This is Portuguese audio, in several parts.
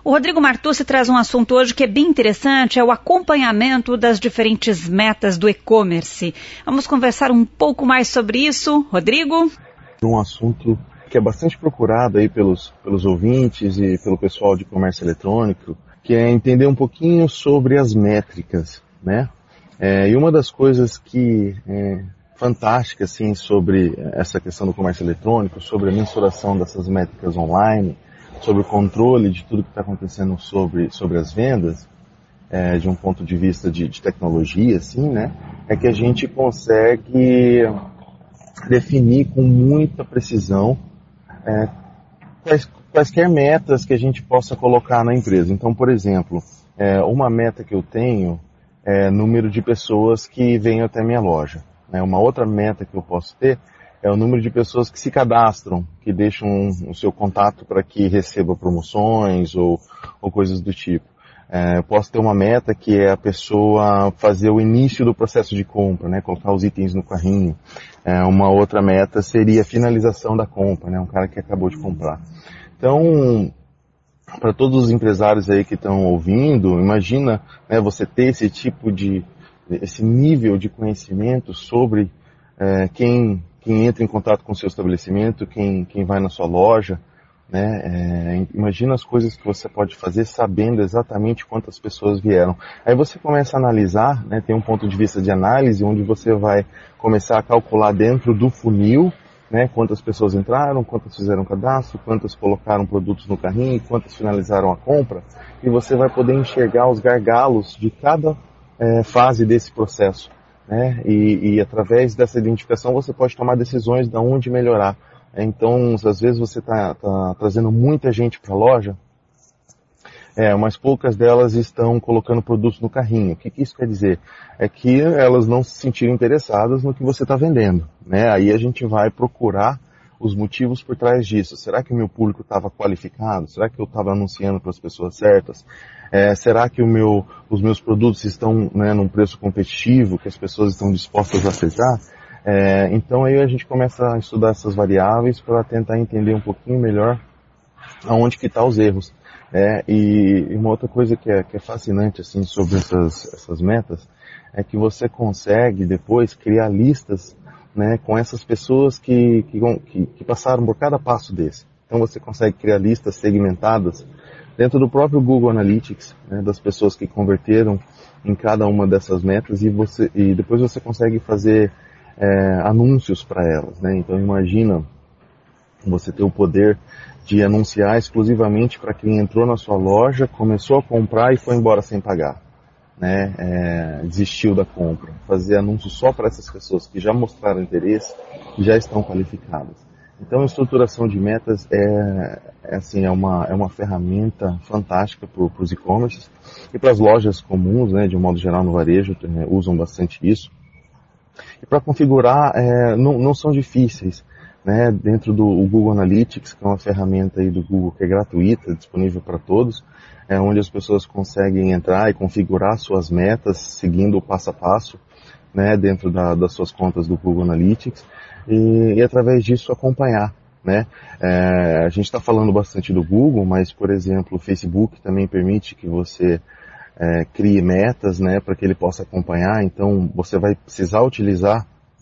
O Rodrigo Martucci traz um assunto hoje que é bem interessante, é o acompanhamento das diferentes metas do e-commerce. Vamos conversar um pouco mais sobre isso. Rodrigo? Um assunto que é bastante procurado aí pelos ouvintes e pelo pessoal de comércio eletrônico, que é entender um pouquinho sobre as métricas, né? E uma das coisas que é fantástica, assim, sobre essa questão do comércio eletrônico, sobre a mensuração dessas métricas online, sobre o controle de tudo que está acontecendo sobre as vendas, de um ponto de vista de tecnologia, assim, né, é que a gente consegue definir com muita precisão quaisquer metas que a gente possa colocar na empresa. Então, por exemplo, uma meta que eu tenho é número de pessoas que vêm até minha loja. Uma outra meta que eu posso ter é o número de pessoas que se cadastram, que deixam o seu contato para que receba promoções ou coisas do tipo. Eu posso ter uma meta que é a pessoa fazer o início do processo de compra, né, colocar os itens no carrinho. Uma outra meta seria a finalização da compra, né, um cara que acabou de comprar. Então, para todos os empresários aí que estão ouvindo, imagina, né, você ter esse nível de conhecimento sobre quem entra em contato com o seu estabelecimento, quem vai na sua loja, né? Imagina as coisas que você pode fazer sabendo exatamente quantas pessoas vieram. Aí você começa a analisar, né, tem um ponto de vista de análise onde você vai começar a calcular dentro do funil, né, quantas pessoas entraram, quantas fizeram cadastro, quantas colocaram produtos no carrinho, quantas finalizaram a compra, e você vai poder enxergar os gargalos de cada fase desse processo, né? E através dessa identificação você pode tomar decisões de onde melhorar. Então, às vezes você está trazendo muita gente para a loja, mas poucas delas estão colocando produtos no carrinho. O que isso quer dizer? É que elas não se sentiram interessadas no que você está vendendo, né? Aí a gente vai procurar os motivos por trás disso. Será que o meu público estava qualificado? Será que eu estava anunciando para as pessoas certas? Será que os meus produtos estão, né, num preço competitivo, que as pessoas estão dispostas a aceitar? Então aí a gente começa a estudar essas variáveis para tentar entender um pouquinho melhor aonde que estão os erros. E uma outra coisa que é fascinante assim, sobre essas metas é que você consegue depois criar listas, né, com essas pessoas que passaram por cada passo desse. Então você consegue criar listas segmentadas dentro do próprio Google Analytics, né, das pessoas que converteram em cada uma dessas metas e depois você consegue fazer anúncios para elas, né? Então imagina você ter o poder de anunciar exclusivamente para quem entrou na sua loja, começou a comprar e foi embora sem pagar, né? Desistiu da compra. Fazer anúncios só para essas pessoas que já mostraram interesse e já estão qualificadas. Então a estruturação de metas é uma ferramenta fantástica para os e-commerces e para as lojas comuns, né, de um modo geral no varejo, usam bastante isso. E para configurar não são difíceis, né? Dentro do Google Analytics, que é uma ferramenta aí do Google que é gratuita, disponível para todos, onde as pessoas conseguem entrar e configurar suas metas seguindo o passo a passo, né, dentro das suas contas do Google Analytics e através disso acompanhar, né? A gente está falando bastante do Google, mas, por exemplo, o Facebook também permite que você crie metas, né, para que ele possa acompanhar. Então você vai precisar utilizar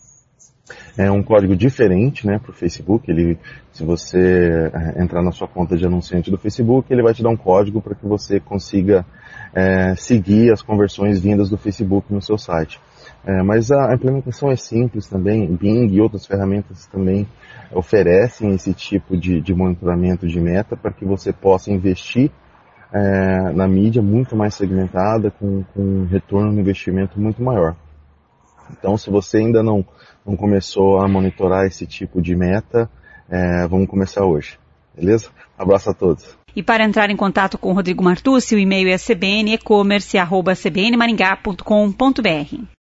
um código diferente, né, para o Facebook. Se você entrar na sua conta de anunciante do Facebook, ele vai te dar um código para que você consiga seguir as conversões vindas do Facebook no seu site. Mas a implementação é simples também. Bing e outras ferramentas também oferecem esse tipo de monitoramento de meta para que você possa investir na mídia muito mais segmentada, com um retorno no investimento muito maior. Então, se você ainda não começou a monitorar esse tipo de meta, vamos começar hoje. Beleza? Abraço a todos. E para entrar em contato com o Rodrigo Martucci, o e-mail é cbnecommerce@cbnmaringá.com.br.